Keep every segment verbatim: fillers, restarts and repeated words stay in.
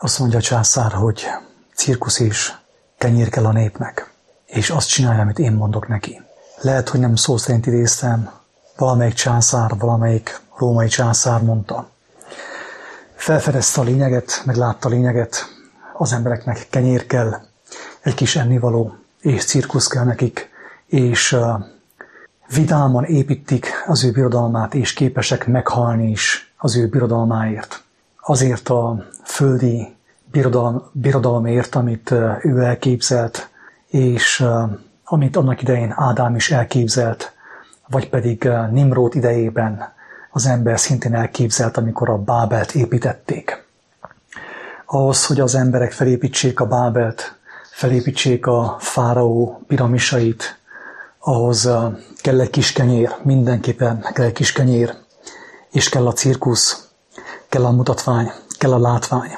Azt mondja a császár, hogy cirkusz és kenyér kell a népnek, és azt csinálja, amit én mondok neki. Lehet, hogy nem szó szerint idéztem, valamelyik császár, valamelyik római császár mondta. Felfedezte a lényeget, meglátta a lényeget, az embereknek kenyér kell, egy kis ennivaló, és cirkusz kell nekik, és uh, vidáman építik az ő birodalmát, és képesek meghalni is az ő birodalmáért. Azért a földi birodalom, birodalomért, amit uh, ő elképzelt, és uh, amit annak idején Ádám is elképzelt, vagy pedig uh, Nimród idejében az ember szintén elképzelt, amikor a Bábelt építették. Ahhoz, hogy az emberek felépítsék a Bábelt, felépítsék a fáraó piramisait, ahhoz uh, kell egy kis kenyér, mindenképpen kell egy kis kenyér, és kell a cirkusz, kell a mutatvány, kell a látvány.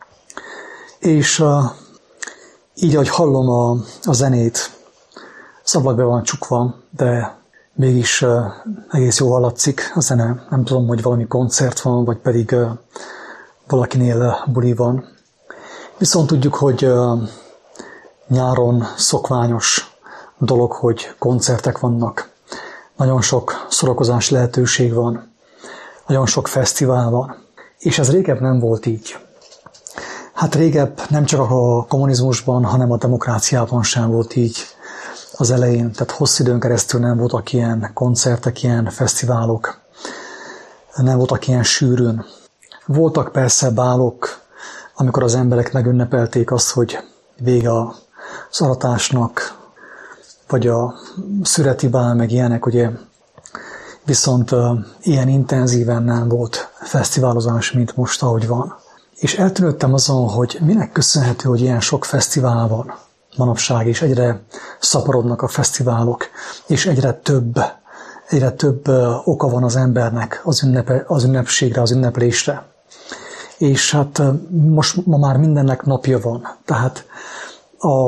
És uh, így, ahogy hallom a, a zenét, az ablak be van csukva, de mégis uh, egész jól hallatszik a zene. Nem tudom, hogy valami koncert van, vagy pedig uh, valakinél uh, buli van. Viszont tudjuk, hogy uh, nyáron szokványos dolog, hogy koncertek vannak. Nagyon sok szórakozás lehetőség van. Nagyon sok fesztivál van. És ez régebb nem volt így. Hát régebb nem csak a kommunizmusban, hanem a demokráciában sem volt így az elején. Tehát hosszú időn keresztül nem voltak ilyen koncertek, ilyen fesztiválok. Nem voltak ilyen sűrűn. Voltak persze bálok, amikor az emberek megünnepelték azt, hogy vége az aratásnak, vagy a szüreti bál, meg ilyenek, ugye. Viszont uh, ilyen intenzíven nem volt fesztiválozás, mint most, ahogy van. És eltűnődtem azon, hogy minek köszönhető, hogy ilyen sok fesztivál van manapság, és egyre szaporodnak a fesztiválok, és egyre több, egyre több uh, oka van az embernek az, ünnepe, az ünnepségre, az ünneplésre. És hát uh, most ma már mindennek napja van. Tehát a,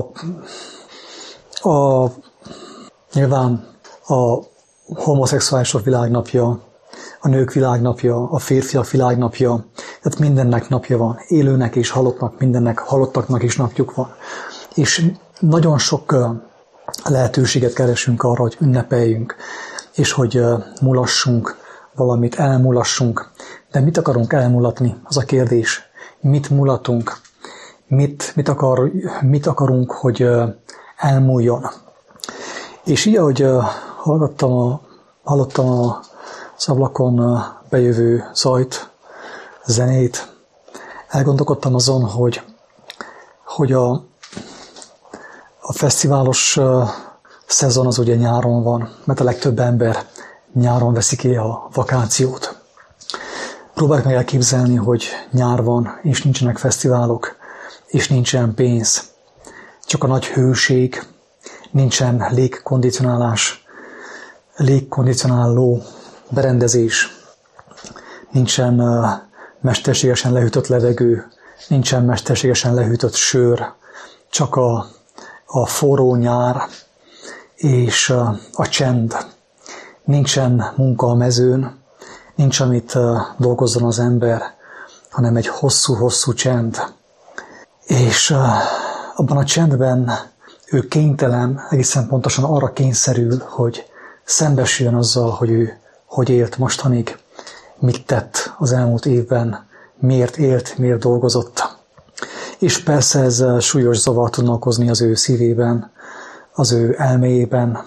a nyilván a homoszexuálisok világnapja, a nők világnapja, a férfiak világnapja, tehát mindennek napja van. Élőnek és halottnak, mindennek, halottaknak is napjuk van. És nagyon sok lehetőséget keresünk arra, hogy ünnepeljünk, és hogy mulassunk valamit, elmulassunk. De mit akarunk elmulatni? Az a kérdés. Mit mulatunk? Mit, mit, akar, mit akarunk, hogy elmúljon? És így, ahogy hallgattam a, hallottam az ablakon bejövő zajt, zenét, elgondolkodtam azon, hogy, hogy a, a fesztiválos szezon az ugye nyáron van, mert a legtöbb ember nyáron veszi ki a vakációt. Próbáljuk meg elképzelni, hogy nyár van, és nincsenek fesztiválok, és nincsen pénz, csak a nagy hőség, nincsen légkondicionálás, légkondicionáló berendezés, nincsen uh, mesterségesen lehűtött levegő, nincsen mesterségesen lehűtött sör, csak a, a forró nyár és uh, a csend. Nincsen munka a mezőn, nincs amit uh, dolgozzon az ember, hanem egy hosszú-hosszú csend. És uh, abban a csendben ő kénytelen, egészen pontosan arra kényszerül, hogy szembesüljön azzal, hogy ő hogy élt mostanig, mit tett az elmúlt évben, miért élt, miért dolgozott. És persze ez súlyos zavart tudna okozni az ő szívében, az ő elméjében,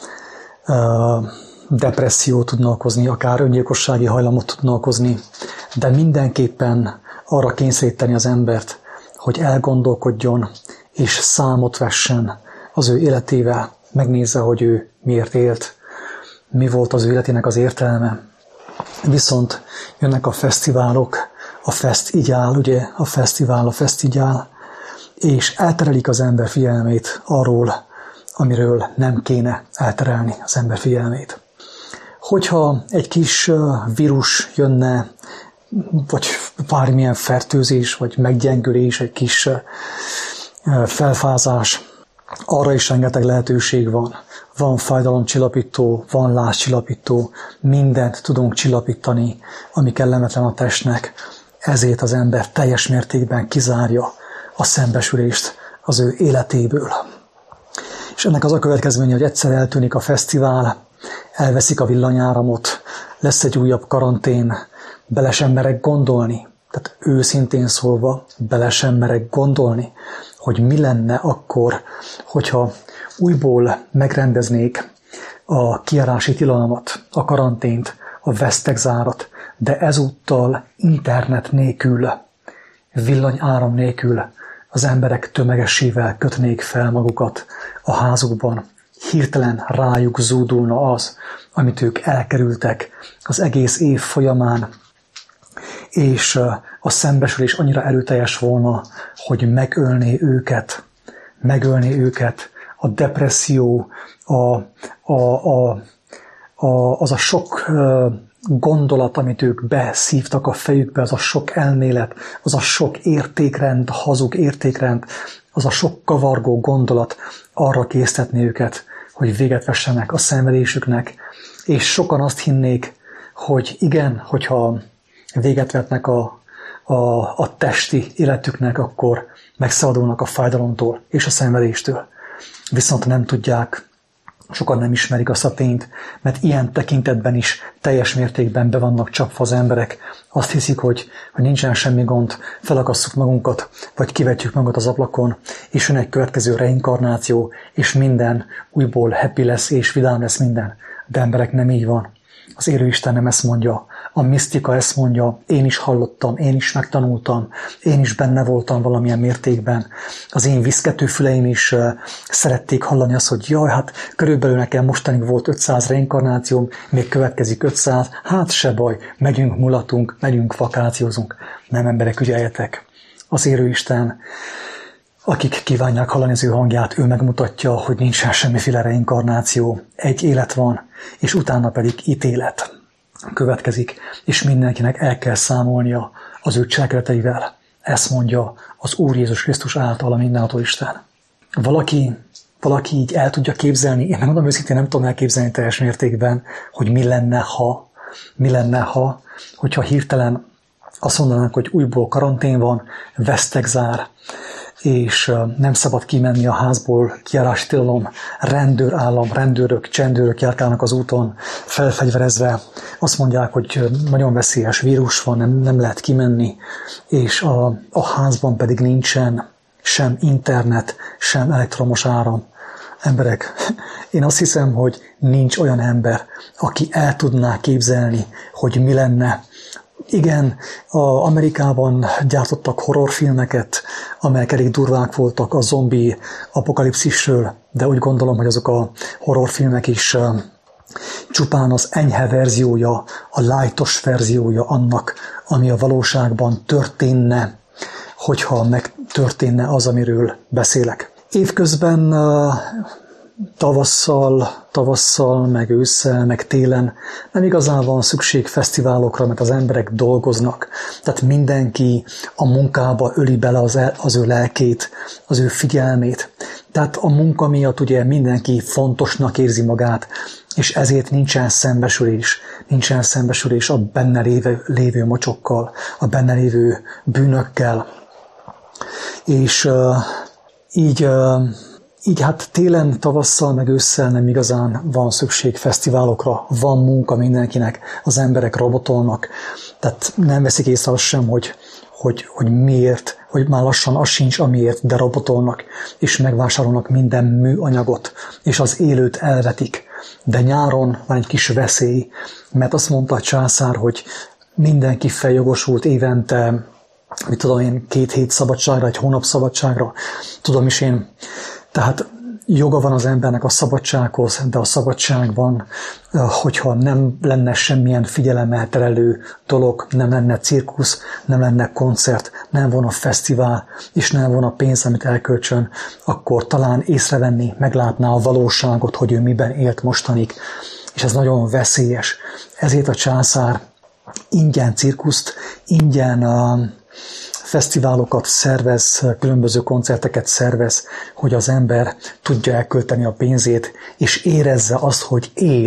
depressziót tudna okozni, akár öngyilkossági hajlamot tudna okozni, de mindenképpen arra kényszeríteni az embert, hogy elgondolkodjon, és számot vessen az ő életével, megnézze, hogy ő miért élt, mi volt az ő életének az értelme. Viszont jönnek a fesztiválok, a fesztigyál, ugye, a fesztivál, a fesztigyál, és elterelik az ember figyelmét arról, amiről nem kéne elterelni az ember figyelmét. Hogyha egy kis vírus jönne, vagy bármilyen fertőzés, vagy meggyengülés, egy kis felfázás, arra is rengeteg lehetőség van. Van fájdalomcsillapító, van lázcsillapító, mindent tudunk csillapítani, ami kellemetlen a testnek. ezért az ember teljes mértékben kizárja a szembesülést az ő életéből. És ennek az a következménye, hogy egyszer eltűnik a fesztivál, elveszik a villanyáramot, lesz egy újabb karantén, bele sem merek gondolni, tehát őszintén szólva bele sem merek gondolni, hogy mi lenne akkor, hogyha újból megrendeznék a kijárási tilalmat, a karantént, a vesztegzárat, de ezúttal internet nélkül, villanyáram nélkül az emberek tömegessével kötnék fel magukat a házukban. Hirtelen rájuk zúdulna az, amit ők elkerültek az egész év folyamán, és a szembesülés annyira erőteljes volna, hogy megölné őket, megölné őket a depresszió, a, a, a, a, az a sok gondolat, amit ők beszívtak a fejükbe, az a sok elmélet, az a sok értékrend, hazug értékrend, az a sok kavargó gondolat arra késztetni őket, hogy véget vessenek a szenvedésüknek, és sokan azt hinnék, hogy igen, hogyha véget vetnek a, a, a testi életüknek, akkor megszabadulnak a fájdalomtól és a szenvedéstől. Viszont nem tudják, sokan nem ismerik azt a tényt, mert ilyen tekintetben is teljes mértékben be vannak csapva az emberek. Azt hiszik, hogy, hogy nincsen semmi gond, felakasszuk magunkat, vagy kivetjük magunkat az ablakon, és jön egy következő reinkarnáció, és minden újból happy lesz, és vidám lesz minden. De emberek, nem így van. Az élő Isten nem ezt mondja. A misztika ezt mondja, én is hallottam, én is megtanultam, én is benne voltam valamilyen mértékben. Az én viszkető füleim is uh, szerették hallani azt, hogy jaj, hát körülbelül nekem mostanig volt ötszáz reinkarnációm, még következik ötszáz, hát se baj, megyünk, mulatunk, megyünk, vakációzunk. Nem, emberek, ügyeljetek. Az élő Isten, akik kívánják hallani az ő hangját, ő megmutatja, hogy nincsen semmiféle reinkarnáció, egy élet van, és utána pedig ítélet következik, és mindenkinek el kell számolnia az ő cselekedeteivel. Ezt mondja az Úr Jézus Krisztus által a mindenható Isten. Valaki, valaki így el tudja képzelni, én megmondom őszintén, nem tudom elképzelni teljes mértékben, hogy mi lenne, ha, mi lenne, ha, hogyha hirtelen azt mondanánk, hogy újból karantén van, vesztegzár, és nem szabad kimenni a házból, kijárási tilalom, rendőrállam, rendőrök, csendőrök járkálnak az úton, felfegyverezve. Azt mondják, hogy nagyon veszélyes vírus van, nem, nem lehet kimenni, és a, a házban pedig nincsen sem internet, sem elektromos áram. Emberek, én azt hiszem, hogy nincs olyan ember, aki el tudná képzelni, hogy mi lenne. Igen, a Amerikában gyártottak horrorfilmeket, amelyek elég durvák voltak a zombi apokalipszisről, de úgy gondolom, hogy azok a horrorfilmek is csupán az enyhe verziója, a lightos verziója annak, ami a valóságban történne, hogyha megtörténne az, amiről beszélek. Évközben tavasszal, tavasszal, meg ősszel, meg télen nem igazán van szükség fesztiválokra, mert az emberek dolgoznak. Tehát mindenki a munkába öli bele az, el, az ő lelkét, az ő figyelmét. Tehát a munka miatt ugye mindenki fontosnak érzi magát, és ezért nincsen szembesülés, nincsen szembesülés a benne lévő, lévő mocsokkal, a benne lévő bűnökkel. És uh, így... Uh, Így hát télen, tavasszal, meg ősszel nem igazán van szükség fesztiválokra, van munka mindenkinek, az emberek robotolnak, tehát nem veszik észre azt sem, hogy, hogy, hogy miért, hogy már lassan az sincs, amiért, de robotolnak, és megvásárolnak minden műanyagot, és az élőt elvetik. De nyáron van egy kis veszély, mert azt mondta a császár, hogy mindenki feljogosult évente, mit tudom én, két hét szabadságra, egy hónap szabadságra, tudom is én. Tehát joga van az embernek a szabadsághoz, de a szabadságban, hogyha nem lenne semmilyen figyelemmel terelő dolog, nem lenne cirkusz, nem lenne koncert, nem volna fesztivál, és nem volna pénz, amit elköltsön, akkor talán észrevenni, meglátná a valóságot, hogy ő miben élt mostanig. És ez nagyon veszélyes. Ezért a császár ingyen cirkuszt, ingyen uh, fesztiválokat szervez, különböző koncerteket szervez, hogy az ember tudja elkölteni a pénzét, és érezze azt, hogy él,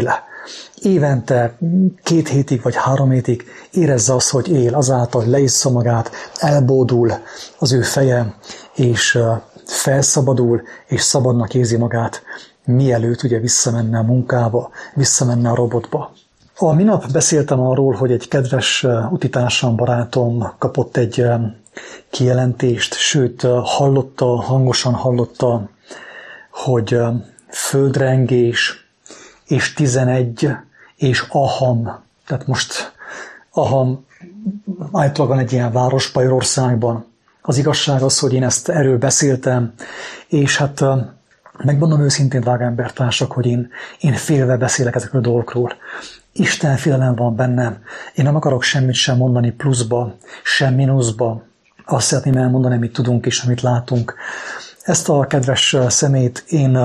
évente két hétig vagy három hétig érezze azt, hogy él, azáltal, hogy leissza magát, elbódul az ő feje, és felszabadul, és szabadnak érzi magát, mielőtt ugye visszamenne a munkába, visszamenne a robotba. A minap beszéltem arról, hogy egy kedves utitársam, barátom kapott egy kijelentést, sőt hallotta, hangosan hallotta, hogy földrengés, és tizenegy, és Aham. Tehát most Aham állítólag van egy ilyen város Bajorországban. Az igazság az, hogy én ezt erről beszéltem, és hát megmondom őszintén, drága embertársak, hogy én, én félve beszélek ezekről a dolgokról. Isten félelem van bennem. Én nem akarok semmit sem mondani pluszba, sem mínuszba. Azt szeretném elmondani, amit tudunk és amit látunk. Ezt a kedves szemét én,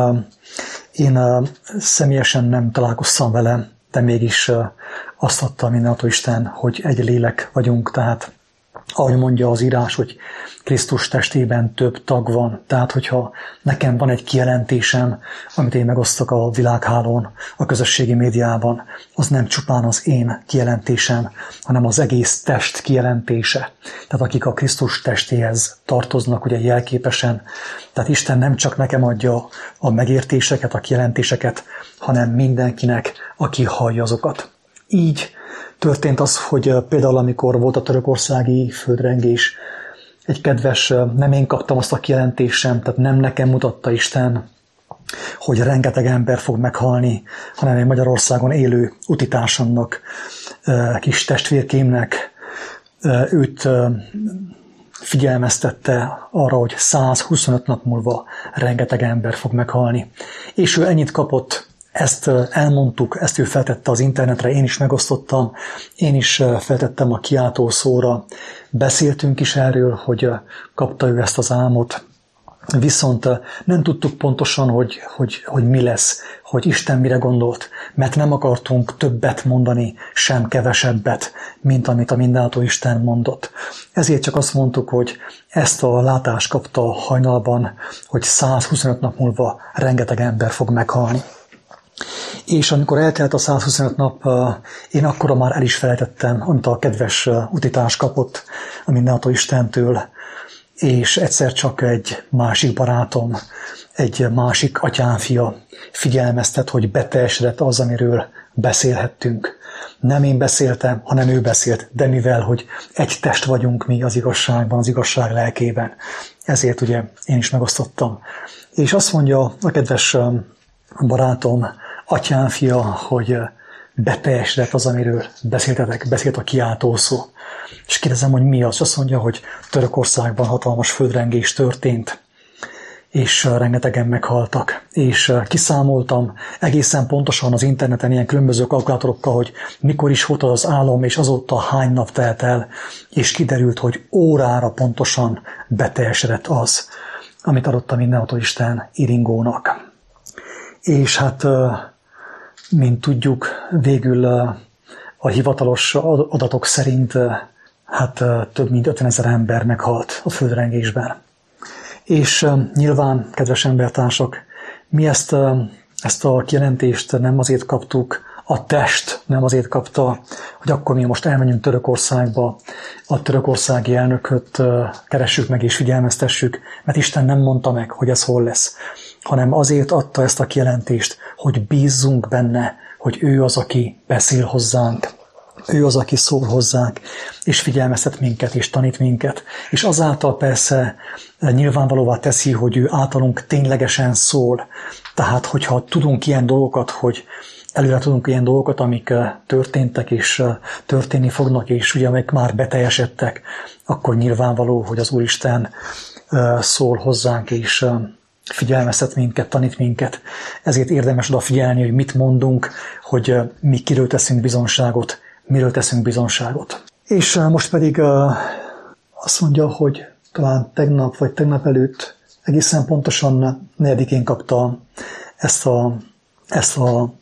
én személyesen nem találkoztam vele, de mégis azt adta mindenható Isten, hogy egy lélek vagyunk, tehát ahogy mondja az írás, hogy Krisztus testében több tag van. Tehát, hogyha nekem van egy kijelentésem, amit én megosztok a világhálón, a közösségi médiában, az nem csupán az én kijelentésem, hanem az egész test kijelentése. Tehát akik a Krisztus testéhez tartoznak, ugye jelképesen. Tehát Isten nem csak nekem adja a megértéseket, a kijelentéseket, hanem mindenkinek, aki hallja azokat. Így történt az, hogy például amikor volt a törökországi földrengés, egy kedves, nem én kaptam azt a kijelentésem, tehát nem nekem mutatta Isten, hogy rengeteg ember fog meghalni, hanem egy Magyarországon élő utitársamnak, kis testvérkémnek, őt figyelmeztette arra, hogy száz huszonöt nap múlva rengeteg ember fog meghalni. És ő ennyit kapott. Ezt elmondtuk, ezt ő feltette az internetre, én is megosztottam, én is feltettem a kiáltó szóra, beszéltünk is erről, hogy kapta ő ezt az álmot, viszont nem tudtuk pontosan, hogy, hogy, hogy mi lesz, hogy Isten mire gondolt, mert nem akartunk többet mondani, sem kevesebbet, mint amit a mindenható Isten mondott. Ezért csak azt mondtuk, hogy ezt a látást kapta hajnalban, hogy száz huszonöt nap múlva rengeteg ember fog meghalni. És amikor eltelt a száz huszonöt nap, én akkora már el is felejtettem, amit a kedves utitárs kapott a mindenható Istentől, és egyszer csak egy másik barátom, egy másik atyámfia figyelmeztet, hogy beteljesedett az, amiről beszélhettünk. Nem én beszéltem, hanem ő beszélt, de mivel, hogy egy test vagyunk mi az igazságban, az igazság lelkében, ezért ugye én is megosztottam. És azt mondja a kedves barátom, atyámfia, hogy beteljesedett az, amiről beszéltetek, beszélt a kiáltó szó. És kérdezem, hogy mi az? És azt mondja, hogy Törökországban hatalmas földrengés történt, és rengetegen meghaltak. És kiszámoltam egészen pontosan az interneten ilyen különböző kalkulátorokkal, hogy mikor is volt az álom, és azóta hány nap telt el, és kiderült, hogy órára pontosan beteljesedett az, amit adott a mindenható Isten Iringónak. És hát, mint tudjuk, végül a hivatalos adatok szerint hát több mint ötvenezer ember meghalt a földrengésben. És nyilván, kedves embertársak, mi ezt, ezt a kijelentést nem azért kaptuk, a test nem azért kapta, hogy akkor mi most elmenjünk Törökországba, a törökországi elnököt keressük meg és figyelmeztessük, mert Isten nem mondta meg, hogy ez hol lesz, hanem azért adta ezt a kijelentést, hogy bízzunk benne, hogy ő az, aki beszél hozzánk, ő az, aki szól hozzánk, és figyelmeztet minket, és tanít minket. És azáltal persze nyilvánvalóvá teszi, hogy ő általunk ténylegesen szól. Tehát, hogyha tudunk ilyen dolgokat, hogy előre tudunk ilyen dolgokat, amik történtek, és történni fognak, és ugye amik már beteljesedtek, akkor nyilvánvaló, hogy az Úristen szól hozzánk, és figyelmeztet minket, tanít minket. Ezért érdemes odafigyelni, hogy mit mondunk, hogy mi kiről teszünk bizonságot, miről teszünk bizonságot. És most pedig azt mondja, hogy talán tegnap vagy tegnap előtt egészen pontosan negyedikén kapta ezt a, ezt a,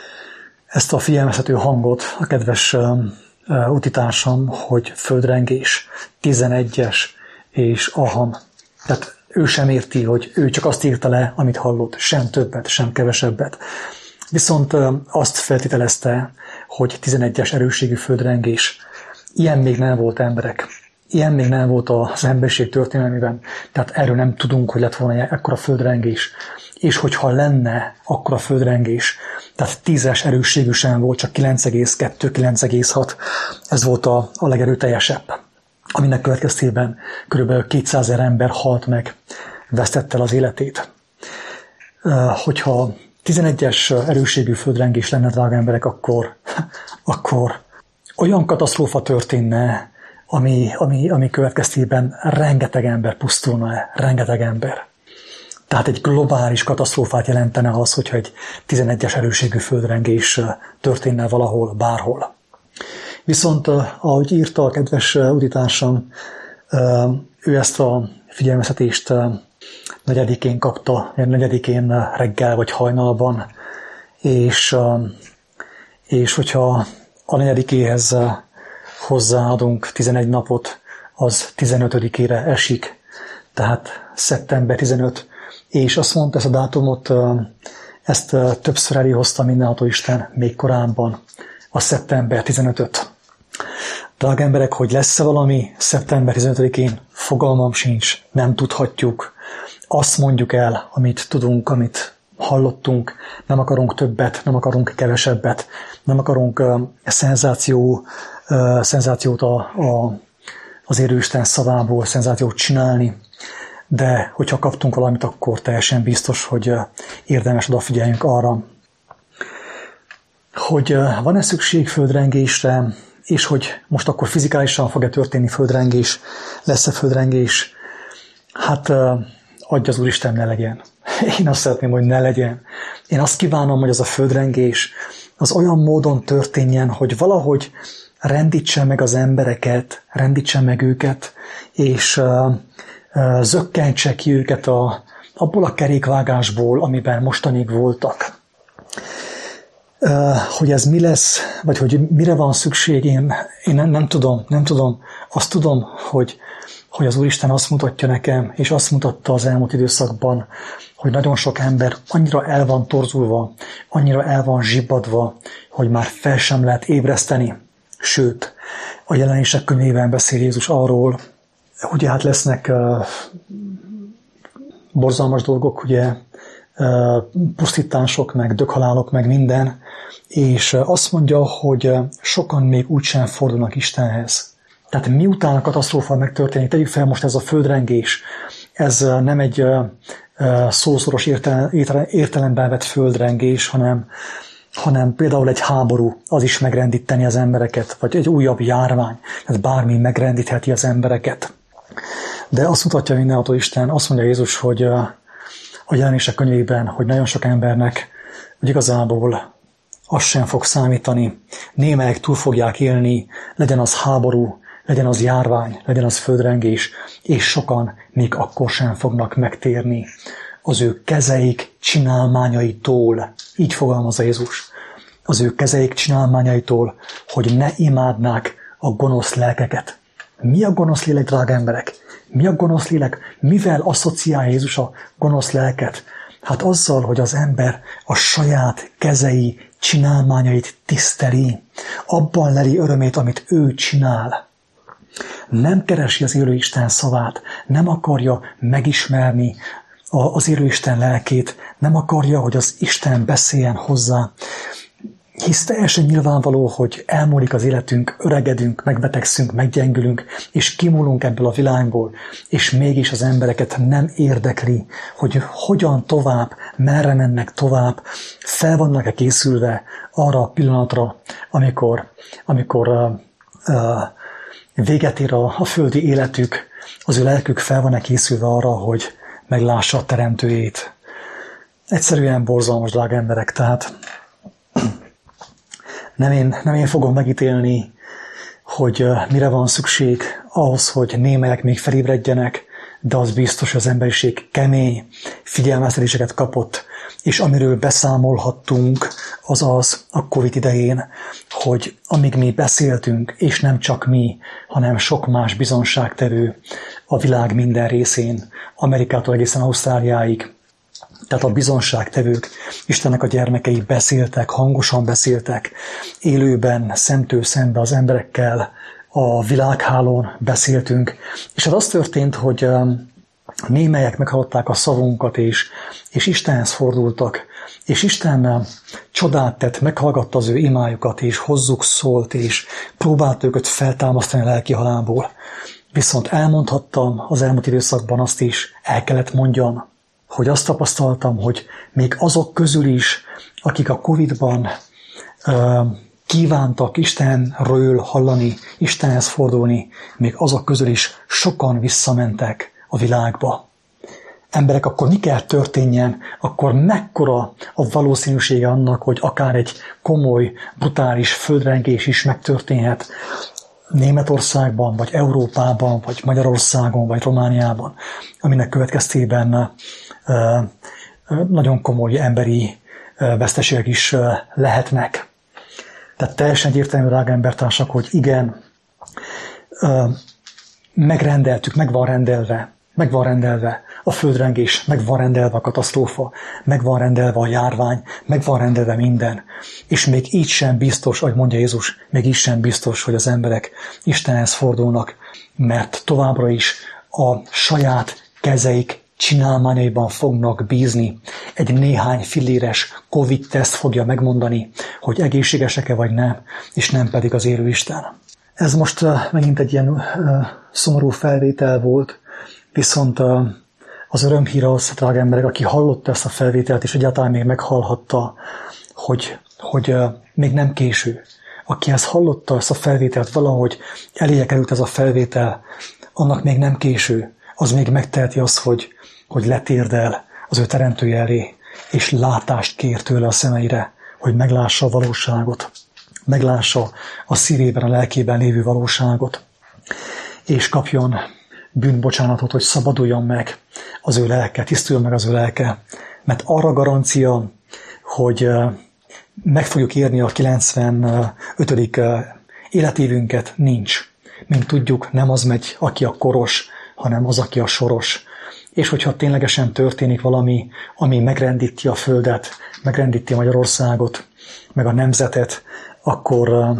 ezt a figyelmeztető hangot a kedves utitársam, hogy földrengés, tizenegyes és Aham. Tehát ő sem érti, hogy ő csak azt írta le, amit hallott, sem többet, sem kevesebbet. Viszont azt feltételezte, hogy tizenegyes erősségű földrengés. Ilyen még nem volt, emberek. Ilyen még nem volt az emberiség történelmében. Tehát erről nem tudunk, hogy lett volna ekkora földrengés. És hogyha lenne akkora földrengés, tehát tízes erősségű sem volt, csak kilenc egész kettő - kilenc egész hat, ez volt a, a legerőteljesebb, aminek következtében kb. kétszázezer ember halt meg, vesztette el az életét. Hogyha tizenegyes erősségű földrengés lenne, drága emberek, akkor, akkor olyan katasztrófa történne, ami, ami, ami következtében rengeteg ember pusztulna el, rengeteg ember. Tehát egy globális katasztrófát jelentene az, hogyha egy tizenegyes erősségű földrengés történne valahol, bárhol. Viszont, ahogy írta a kedves uditársam, ő ezt a figyelmeztetést negyedikén kapta, negyedikén reggel vagy hajnalban, és, és hogyha a negyedikéhez hozzáadunk tizenegy napot, az tizenötödikére esik, tehát szeptember tizenötödike, és azt mondta, ezt a dátumot, ezt többször eléhozta mindenható Isten még korábban, a szeptember tizenötödike. Drága emberek, hogy lesz-e valami szeptember tizenötödikén, fogalmam sincs, nem tudhatjuk. Azt mondjuk el, amit tudunk, amit hallottunk, nem akarunk többet, nem akarunk kevesebbet, nem akarunk uh, szenzáció, uh, szenzációt a, a, az élőisten szavából, szenzációt csinálni, de hogyha kaptunk valamit, akkor teljesen biztos, hogy uh, érdemes odafigyeljünk arra, hogy uh, van-e szükség földrengésre, és hogy most akkor fizikálisan fog-e történni földrengés, lesz-e földrengés, hát uh, adja az Úristen, ne legyen. Én azt szeretném, hogy ne legyen. Én azt kívánom, hogy az a földrengés az olyan módon történjen, hogy valahogy rendítse meg az embereket, rendítse meg őket, és uh, uh, zökkentse ki őket a, abból a kerékvágásból, amiben mostanig voltak. Uh, hogy ez mi lesz, vagy hogy mire van szükség, én, én nem, nem tudom, nem tudom. Azt tudom, hogy hogy az Úristen azt mutatja nekem, és azt mutatta az elmúlt időszakban, hogy nagyon sok ember annyira el van torzulva, annyira el van zsibbadva, hogy már fel sem lehet ébreszteni. Sőt, a Jelenések könyvében beszél Jézus arról, ugye hát lesznek uh, borzalmas dolgok, ugye uh, pusztítások, meg döghalálok, meg minden, és uh, azt mondja, hogy uh, sokan még úgysem fordulnak Istenhez. Tehát miután a katasztrófa megtörténik, tegyük fel most ez a földrengés, ez nem egy szószoros értelemben vett földrengés, hanem, hanem például egy háború, az is megrendíteni az embereket, vagy egy újabb járvány, tehát bármi megrendítheti az embereket. De azt mutatja mindenható Isten, azt mondja Jézus, hogy a Jelenések könyvében, hogy nagyon sok embernek, hogy igazából az sem fog számítani, némelyek túl fogják élni, legyen az háború, legyen az járvány, legyen az földrengés, és sokan még akkor sem fognak megtérni az ő kezeik csinálmányaitól. Így fogalmazza Jézus. Az ő kezeik csinálmányaitól, hogy ne imádnák a gonosz lelkeket. Mi a gonosz lélek, drága emberek? Mi a gonosz lélek? Mivel asszociálja Jézus a gonosz lelket? Hát azzal, hogy az ember a saját kezei csinálmányait tiszteli. Abban leli örömét, amit ő csinál. Nem keresi az élő Isten szavát, nem akarja megismerni az élő Isten lelkét, nem akarja, hogy az Isten beszéljen hozzá. Hisz teljesen nyilvánvaló, hogy elmúlik az életünk, öregedünk, megbetegszünk, meggyengülünk, és kimúlunk ebből a világból, és mégis az embereket nem érdekli, hogy hogyan tovább, merre mennek tovább, fel vannak-e készülve arra a pillanatra, amikor, amikor uh, uh, véget ér a, a földi életük, az ő lelkük fel van-e készülve arra, hogy meglássa a teremtőjét. Egyszerűen borzalmas, drága emberek, tehát nem én, nem én fogom megítélni, hogy uh, mire van szükség ahhoz, hogy némelyek még felébredjenek, de az biztos, hogy az emberiség kemény figyelmeztetéseket kapott, és amiről beszámolhattunk, az az a Covid idején, hogy amíg mi beszéltünk, és nem csak mi, hanem sok más bizonságtevő a világ minden részén, Amerikától egészen Ausztráliáig, Tehát a bizonságtevők, Istennek a gyermekei beszéltek, hangosan beszéltek, élőben, szemtől szembe az emberekkel, a világhálón beszéltünk, és hát az történt, hogy némelyek meghallották a szavunkat, és, és Istenhez fordultak, és Isten csodát tett, meghallgatta az ő imájukat, és hozzuk szólt, és próbált őket feltámasztani a lelki halálból. Viszont elmondhattam az elmúlt időszakban azt is, el kellett mondjam, hogy azt tapasztaltam, hogy még azok közül is, akik a Covid-ban uh, kívántak Istenről hallani, Istenhez fordulni, még azok közül is sokan visszamentek a világba. Emberek, akkor mi kell történjen, akkor mekkora a valószínűsége annak, hogy akár egy komoly, brutális földrengés is megtörténhet Németországban, vagy Európában, vagy Magyarországon, vagy Romániában, aminek következtében nagyon komoly emberi veszteségek is lehetnek. Tehát teljesen egyértelmű, drága embertársak, hogy igen, megrendeltük, meg van rendelve, meg van rendelve a földrengés, meg van rendelve a katasztrófa, meg van rendelve a járvány, meg van rendelve minden. És még így sem biztos, ahogy mondja Jézus, még így sem biztos, hogy az emberek Istenhez fordulnak, mert továbbra is a saját kezeik csinálmányaiban fognak bízni. Egy néhány filléres Covid-teszt fogja megmondani, hogy egészségesek-e vagy nem, és nem pedig az élő Isten. Ez most uh, megint egy ilyen uh, szomorú felvétel volt, viszont uh, az örömhír az, drága emberek, aki hallotta ezt a felvételt, és egyáltalán még meghallhatta, hogy, hogy uh, még nem késő. Aki ezt hallotta, ezt a felvételt, valahogy eléje került ez a felvétel, annak még nem késő. Az még megteheti azt, hogy, hogy letérdel az ő teremtője elé, és látást kér tőle a szemeire, hogy meglássa a valóságot, meglássa a szívében, a lelkében lévő valóságot, és kapjon bűnbocsánatot, hogy szabaduljon meg az ő lelke, tisztuljon meg az ő lelke, mert arra garancia, hogy meg fogjuk érni a kilencvenötödik életévünket, nincs. Mint tudjuk, nem az megy, aki a koros, hanem az, aki a soros. És hogyha ténylegesen történik valami, ami megrendíti a földet, megrendíti Magyarországot, meg a nemzetet, akkor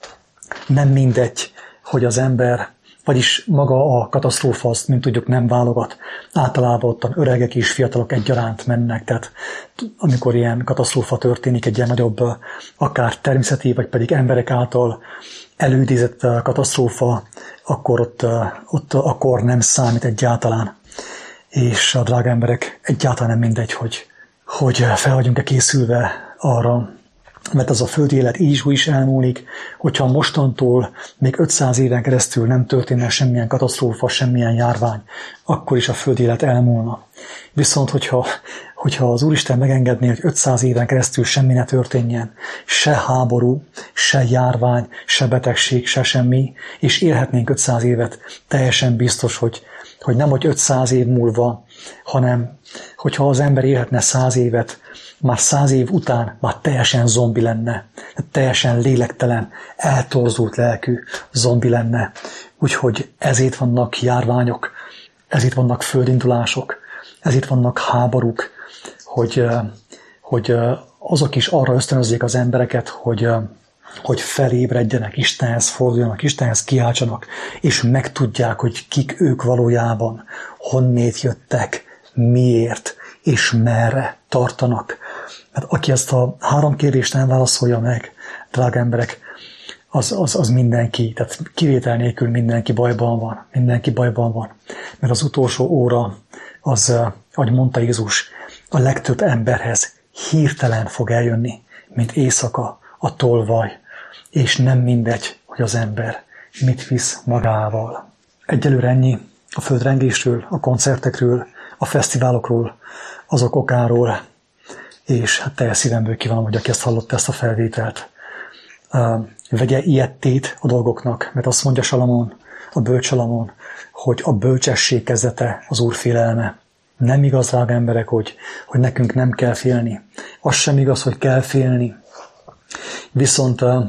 nem mindegy, hogy az ember, vagyis maga a katasztrófa, azt, mint tudjuk, nem válogat. Általában ott öregek és fiatalok egyaránt mennek, tehát amikor ilyen katasztrófa történik, egy ilyen nagyobb, akár természeti, vagy pedig emberek által előidézett katasztrófa, akkor ott, ott akkor nem számít egyáltalán. És a drága emberek, egyáltalán nem mindegy, hogy, hogy fel vagyunk-e készülve arra, mert az a földi élet így is elmúlik, hogyha mostantól még ötszáz éven keresztül nem történne semmilyen katasztrófa, semmilyen járvány, akkor is a földi élet elmúlna. Viszont, hogyha, hogyha az Úristen megengedné, hogy ötszáz éven keresztül semmi ne történjen, se háború, se járvány, se betegség, se semmi, és élhetnénk ötszáz évet, teljesen biztos, hogy, hogy nem hogy ötszáz év múlva, hanem hogyha az ember élhetne száz évet, már száz év után már teljesen zombi lenne, teljesen lélektelen, eltorzult lelkű zombi lenne. Úgyhogy ezért vannak járványok, ezért vannak földindulások, ezért vannak háborúk, hogy, hogy azok is arra ösztönözzék az embereket, hogy, hogy felébredjenek, Istenhez forduljanak, Istenhez kiáltsanak, és megtudják, hogy kik ők valójában, honnét jöttek, miért, és merre tartanak. Mert aki ezt a három kérdést nem válaszolja meg, drága emberek, az, az, az mindenki, tehát kivétel nélkül mindenki bajban van, mindenki bajban van. Mert az utolsó óra, az, ahogy mondta Jézus, a legtöbb emberhez hirtelen fog eljönni, mint éjszaka a tolvaj, és nem mindegy, hogy az ember mit visz magával. Egyelőre ennyi a földrengésről, a koncertekről, a fesztiválokról, azok okáról, és hát teljes szívemből kívánom, hogy aki ezt hallotta, ezt a felvételt, uh, vegye ilyettét a dolgoknak, mert azt mondja Salamon, a bölcs Salamon, hogy a bölcsesség kezdete az Úr félelme. Nem igaz, drága emberek, hogy, hogy nekünk nem kell félni. Az sem igaz, hogy kell félni. Viszont uh,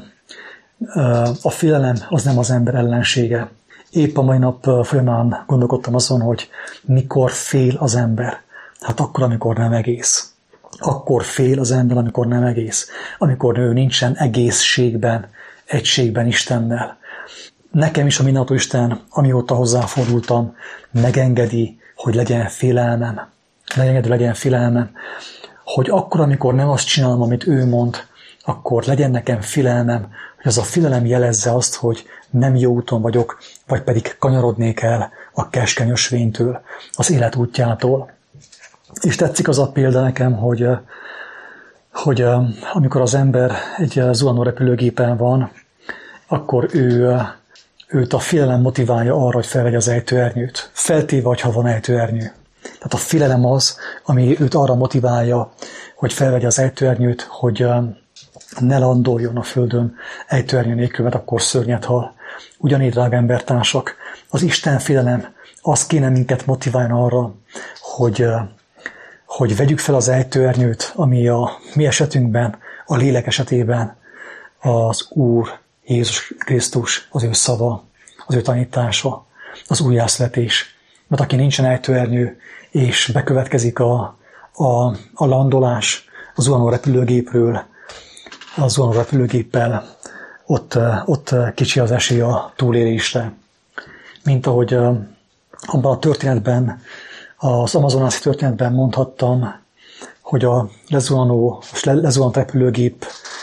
uh, a félelem az nem az ember ellensége. Épp a mai nap folyamán gondolkodtam azon, hogy mikor fél az ember. Hát akkor, amikor nem egész. Akkor fél az ember, amikor nem egész. Amikor ő nincsen egészségben, egységben Istennel. Nekem is a mindenható Isten, amióta hozzáfordultam, megengedi, hogy legyen félelmem. Megengedi, legyen félelmem, hogy akkor, amikor nem azt csinálom, amit ő mond, akkor legyen nekem félelmem, hogy az a félelem jelezze azt, hogy nem jó úton vagyok, vagy pedig kanyarodnék el a keskeny ösvénytől, az élet útjától. És tetszik az a példa nekem, hogy, hogy amikor az ember egy zuhanó repülőgépen van, akkor ő, őt a félelem motiválja arra, hogy felvegye az ejtőernyőt. Feltéve, hogyha van ejtőernyő. Tehát a félelem az, ami őt arra motiválja, hogy felvegye az ejtőernyőt, hogy ne landoljon a földön ejtőernyő nélkül, mert akkor szörnyet hal. Ugyanígy, drága embertársak, az Isten félelem az kéne minket motiválni arra, hogy, hogy vegyük fel az ejtőernyőt, ami a mi esetünkben, a lélek esetében az Úr Jézus Krisztus, az ő szava, az ő tanítása, az újjászületés. Mert aki nincsen ejtőernyő, és bekövetkezik a, a, a landolás a zuhanó repülőgépről, a zuhanó repülőgéppel, ott, ott kicsi az esély a túlélésre. Mint ahogy abban a történetben, az amazonászi történetben mondhattam, hogy a lezuhanó, lezuhant repülőgép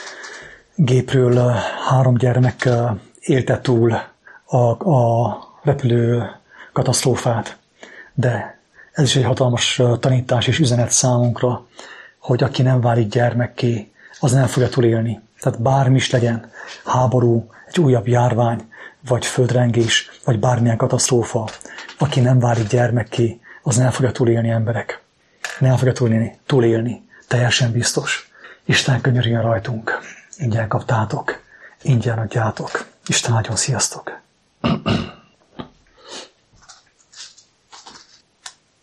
gépről három gyermek élte túl a, a repülő katasztrófát. De ez is egy hatalmas tanítás és üzenet számunkra, hogy aki nem válik gyermekké, az nem fogja túlélni. Tehát bármi is legyen, háború, egy újabb járvány, vagy földrengés, vagy bármilyen katasztrófa, aki nem válik gyermekké, az nem fogja túlélni, emberek. Nem fogja túlélni, túlélni. Teljesen biztos. Isten könyörüljön rajtunk. Ingyen kaptátok, ingyen adjátok. Isten áldjon, sziasztok!